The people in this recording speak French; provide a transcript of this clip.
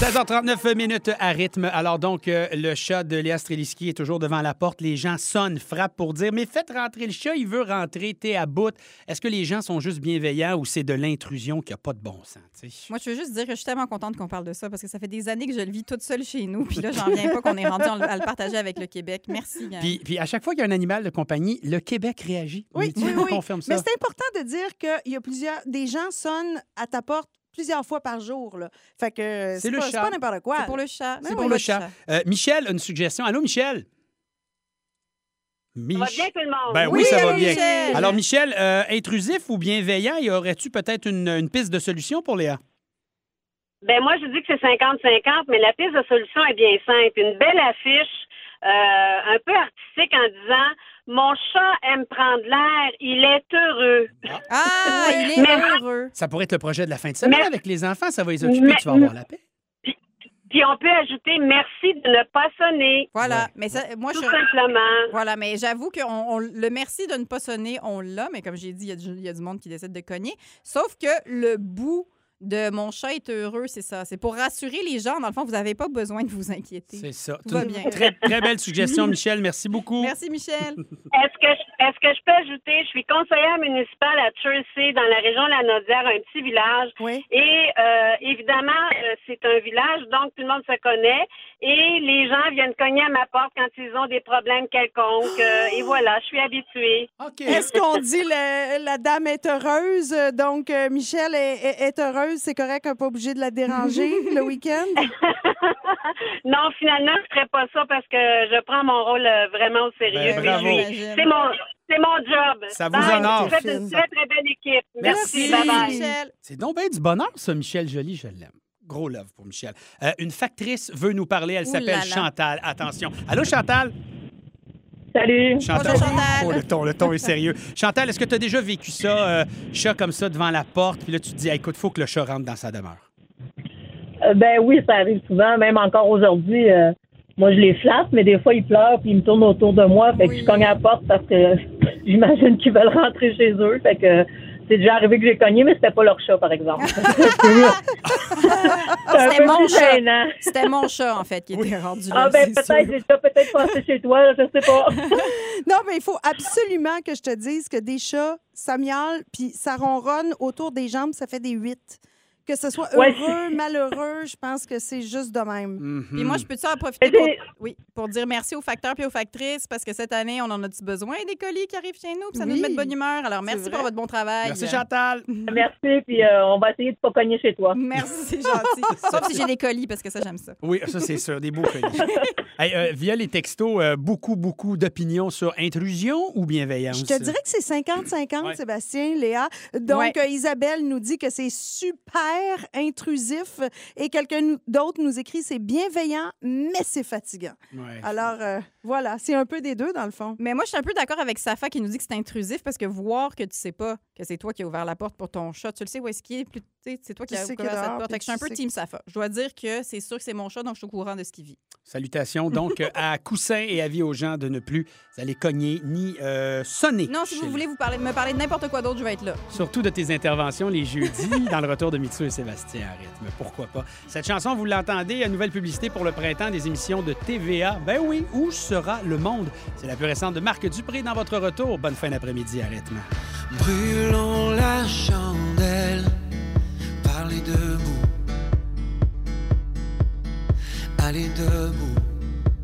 16h39 minutes à rythme. Alors donc, le chat de Léa Streliski est toujours devant la porte. Les gens sonnent, frappent pour dire « Mais faites rentrer le chat, il veut rentrer, t'es à bout. » Est-ce que les gens sont juste bienveillants ou c'est de l'intrusion qui n'a pas de bon sens? T'sais? Moi, je veux juste dire que je suis tellement contente qu'on parle de ça parce que ça fait des années que je le vis toute seule chez nous. Puis là, j'en reviens pas qu'on est rendu à le partager avec le Québec. Merci. Puis à chaque fois qu'il y a un animal de compagnie, le Québec réagit. Oui, tu confirmes ça? Mais c'est important de dire qu'il y a des gens sonnent à ta porte plusieurs fois par jour. Là. Fait que c'est pas n'importe quoi. C'est pour le chat. C'est pour le chat. Michel a une suggestion. Allô, Michel? Ça va bien, tout le monde? Ben oui, ça va bien. Michel. Alors, Michel, intrusif ou bienveillant, y aurait-tu peut-être une piste de solution pour Léa? Ben moi, je dis que c'est 50-50, mais la piste de solution est bien simple. Une belle affiche, un peu artistique en disant « Mon chat aime prendre l'air, il est heureux. » Il est heureux. Ça pourrait être le projet de la fin de semaine avec les enfants. Ça va les occuper, tu vas avoir la paix. Puis on peut ajouter « Merci de ne pas sonner. » Voilà. Ouais. Mais ça, moi, Tout simplement. Voilà, mais j'avoue que le merci de ne pas sonner, on l'a, mais comme j'ai dit, il y a du monde qui décide de cogner. Sauf que le bout de mon chat est heureux, c'est ça. C'est pour rassurer les gens. Dans le fond, vous n'avez pas besoin de vous inquiéter. C'est ça. Tout va bien. Très, très belle suggestion, Michel. Merci beaucoup. Merci, Michel. Est-ce que je peux ajouter, je suis conseillère municipale à Chelsea, dans la région de la Naudière, un petit village. Oui. Et évidemment, c'est un village, donc tout le monde se connaît. Et les gens viennent cogner à ma porte quand ils ont des problèmes quelconques. Et voilà, je suis habituée. OK. Est-ce qu'on dit la dame est heureuse? Donc, Michel est heureuse. C'est correct, on n'est pas obligé de la déranger le week-end? Non, finalement, je ne ferais pas ça parce que je prends mon rôle vraiment au sérieux. Ben, bravo. C'est mon job. Ça vous honore. Vous faites une très, très belle équipe. Merci. Bye-bye. Michel. C'est donc bien du bonheur, ça, Michel Joly. Je l'aime. Gros love pour Michel. Une factrice veut nous parler. Elle s'appelle là là. Chantal. Attention. Allô, Chantal? Salut. Chantal. Bonjour, Chantal. Oh, le ton est sérieux. Chantal, est-ce que tu as déjà vécu ça, chat comme ça devant la porte, puis là, tu te dis, hey, écoute, il faut que le chat rentre dans sa demeure? Ben oui, ça arrive souvent, même encore aujourd'hui. Moi, je les flatte, mais des fois, ils pleurent puis ils me tournent autour de moi. Fait que je cogne à la porte parce que j'imagine qu'ils veulent rentrer chez eux. Fait que c'est déjà arrivé que j'ai cogné, mais c'était pas leur chat, par exemple. C'était mon chat. Gênant. C'était mon chat, en fait, qui était rendu là. Ah ben c'est peut-être, sûr. j'ai déjà peut-être passé chez toi, je sais pas. Non, mais il faut absolument que je te dise que des chats, ça miaule, puis ça ronronne autour des jambes, ça fait des 8. Que ce soit heureux, malheureux, je pense que c'est juste de même. Puis moi, je peux-tu en profiter pour dire merci aux facteurs et aux factrices parce que cette année, on en a-tu besoin des colis qui arrivent chez nous puis ça nous Oui, met de bonne humeur. Alors, merci pour votre bon travail. Merci, Chantal. Merci, puis on va essayer de pas cogner chez toi. Merci, c'est gentil. Sauf si j'ai des colis parce que ça, j'aime ça. Oui, ça, c'est sûr. Des beaux colis. Hey, via les textos, beaucoup d'opinions sur intrusion ou bienveillance? Je te dirais que c'est 50-50, Ouais. Sébastien, Léa. Donc, Ouais. Isabelle nous dit que c'est super intrusif et quelqu'un d'autre nous écrit c'est bienveillant, mais c'est fatigant. Ouais. Alors, voilà, c'est un peu des deux, dans le fond. Mais moi, je suis un peu d'accord avec Safa qui nous dit que c'est intrusif parce que voir que tu sais pas que c'est toi qui as ouvert la porte pour ton chat, tu le sais où est-ce qu'il est, c'est toi qui as sais ouvert qu'il est cette dehors, porte. puis Fait que je suis un tu peu sais team Safa. Je dois dire que c'est sûr que c'est mon chat, donc je suis au courant de ce qu'il vit. Salutations donc à Coussin et avis aux gens de ne plus aller cogner ni sonner. Non, si chez vous lui. voulez me parler de n'importe quoi d'autre, je vais être là. Surtout de tes interventions les jeudis dans le retour de Mitsu et Sébastien à rythme. Pourquoi pas? Cette chanson, vous l'entendez, une nouvelle publicité pour le printemps des émissions de TVA. Ben oui, où sera le monde? C'est la plus récente de Marc Dupré dans votre retour. Bonne fin d'après-midi à rythme. Brûlons la chandelle, parlez debout, allez debout.